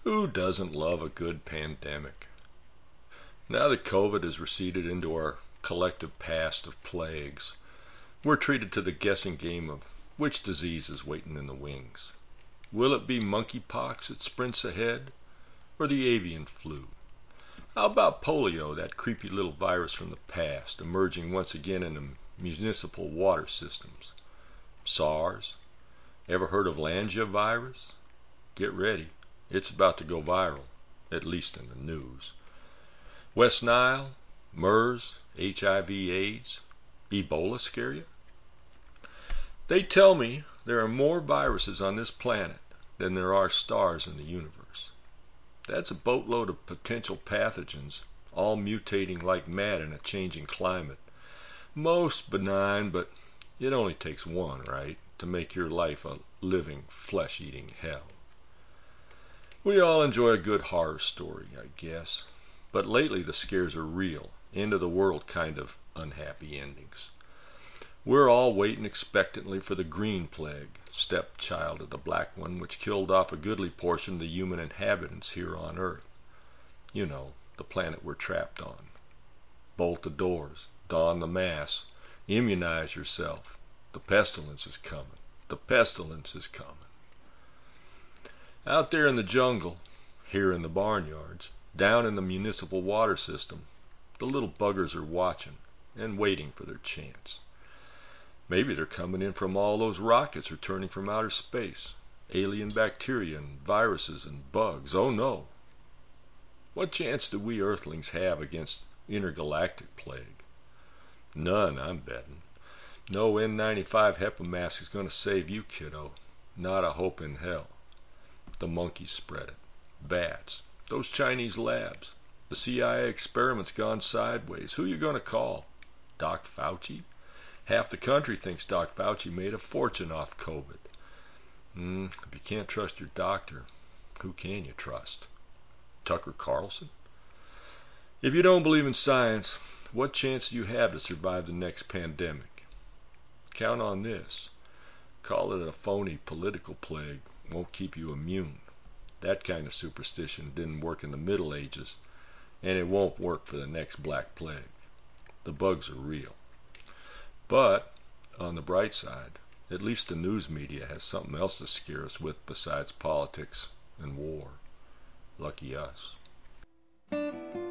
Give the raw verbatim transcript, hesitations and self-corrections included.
Who doesn't love a good pandemic? Now that COVID has receded into our collective past of plagues, we're treated to the guessing game of which disease is waiting in the wings. Will it be monkeypox that sprints ahead, or the avian flu? How about polio, that creepy little virus from the past, emerging once again in the municipal water systems? SARS? Ever heard of Langia Get ready. It's about to go viral, at least in the news. West Nile, MERS, H I V AIDS, Ebola scare you? They tell me there are more viruses on this planet than there are stars in the universe. That's a boatload of potential pathogens, all mutating like mad in a changing climate. Most benign, but it only takes one, right, to make your life a living, flesh-eating hell. We all enjoy a good horror story, I guess, but lately the scares are real, end-of-the-world kind of unhappy endings. We're all waiting expectantly for the green plague, stepchild of the black one, which killed off a goodly portion of the human inhabitants here on Earth. You know, the planet we're trapped on. Bolt the doors, don the mask, immunize yourself. The pestilence is coming. The pestilence is coming. Out there in the jungle, here in the barnyards, down in the municipal water system, the little buggers are watching and waiting for their chance. Maybe they're coming in from all those rockets returning from outer space. Alien bacteria and viruses and bugs. Oh no! What chance do we Earthlings have against intergalactic plague? None, I'm betting. No N ninety-five HEPA mask is going to save you, kiddo. Not a hope in hell. The monkeys spread it. Bats. Those Chinese labs. The C I A experiments gone sideways. Who you going to call? Doc Fauci? Half the country thinks Doc Fauci made a fortune off COVID. Mm, if you can't trust your doctor, who can you trust? Tucker Carlson? If you don't believe in science, what chance do you have to survive the next pandemic? Count on this. Call it a phony political plague won't keep you immune. That kind of superstition didn't work in the Middle Ages, and it won't work for the next Black Plague. The bugs are real. But, on the bright side, at least the news media has something else to scare us with besides politics and war. Lucky us.